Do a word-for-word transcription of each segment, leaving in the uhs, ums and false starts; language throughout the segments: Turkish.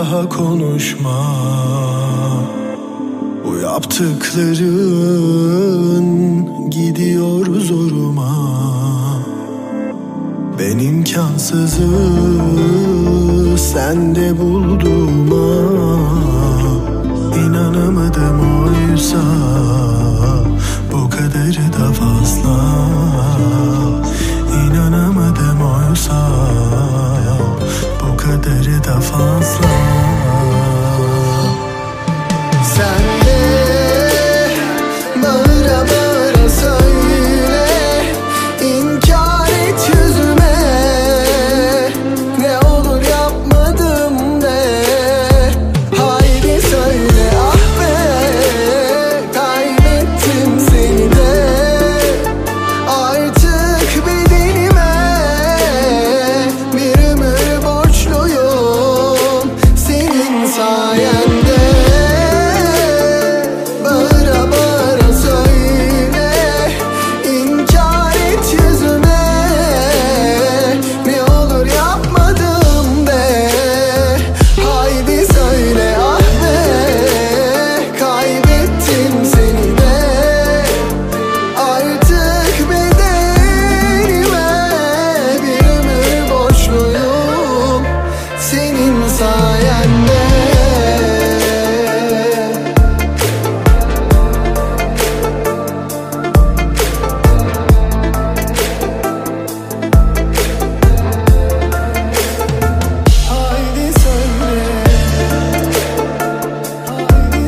daha konuşma. Bu yaptıkların gidiyor zoruma. Ben imkansızı sende bulduğuma İnanamadım oysa bu kadarı da fazla. İnanamadım oysa bu kadarı da fazla. Sen de bağıra bağıra söyle, inkar et yüzüme. Ne olur yapmadım de, haydi söyle ah be. Kaybettim seni de, artık bedenime bir ömür borçluyum senin sayende. Bağıra bağıra söyle, inkar et yüzüme. Ne olur yapmadım de, haydi söyle ah be. Kaybettim seni de, artık bedenime bir ömür borçluyum senin sayende. Haydi söyle, haydi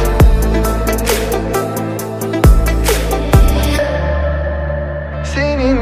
söyle. Senin